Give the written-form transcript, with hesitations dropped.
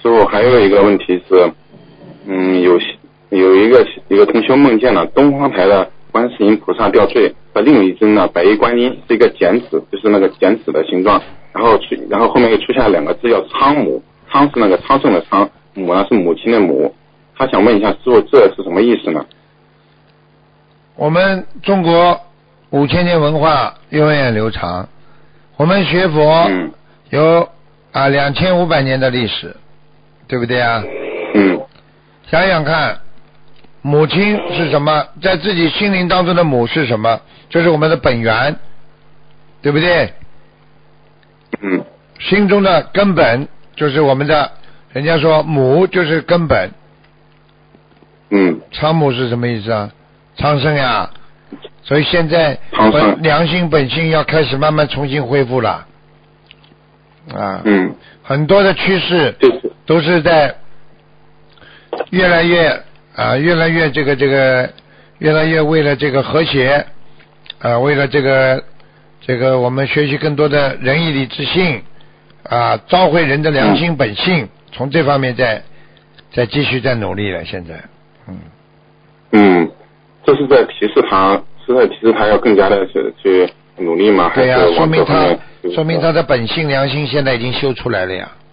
傅还有一个问题是，有一个同学梦见了东方台的观世音菩萨吊坠和另一尊呢白衣观音是一个剪纸，就是那个剪纸的形状，然后后面又出现了两个字叫苍母，苍是那个昌盛的昌，母呢是母亲的母。他想问一下师傅，这是什么意思呢？ 我们中国5000年文化源远流长，我们学佛有2500年的历史，对不对啊？想想看，母亲是什么？在自己心灵当中的母是什么？就是我们的本源，对不对？心中的根本就是我们的，人家说母就是根本。昌母是什么意思啊？昌盛呀。所以现在良心本性要开始慢慢重新恢复了。很多的趋势都是在越来越为了这个和谐，为了这个我们学习更多的仁义礼智信，召回人的良心本性，从这方面再继续再努力了。现在， 这是在提示他要更加的去努力吗？ 对呀，说明他的本性良心现在已经修出来了呀。